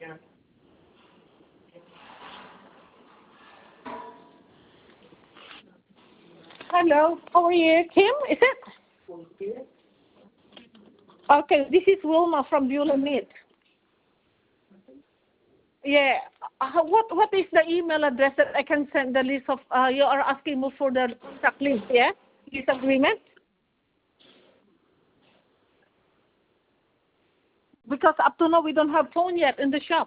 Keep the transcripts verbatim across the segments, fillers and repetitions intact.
Hello, how are you? Kim, is it? Okay, this is Wilma from Beulah Mead. Yeah. Uh, what what is the email address that I can send the list of? Uh, you are asking me for the contract list, yeah? Lease agreement. Because up to now we don't have phone yet in the shop.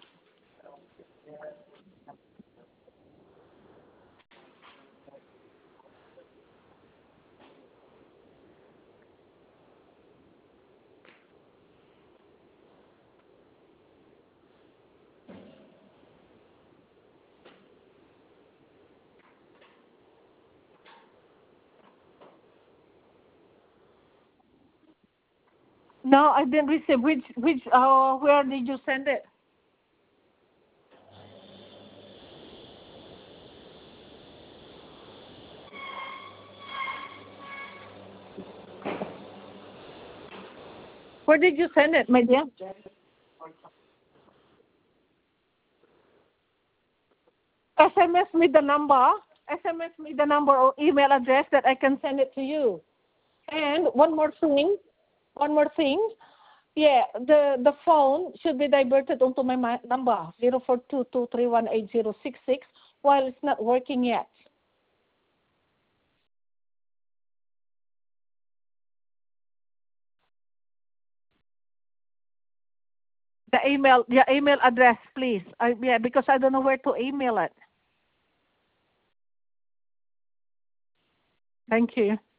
No, I didn't receive. Which which uh where did you send it? Where did you send it, my dear? S M S me the number. S M S me the number or email address that I can send it to you. And one more thing, one more thing. Yeah, the the phone should be diverted onto my mi- number zero four two two three one eight zero six six while it's not working yet. The email, the email address, please. I, yeah, because I don't know where to email it. Thank you.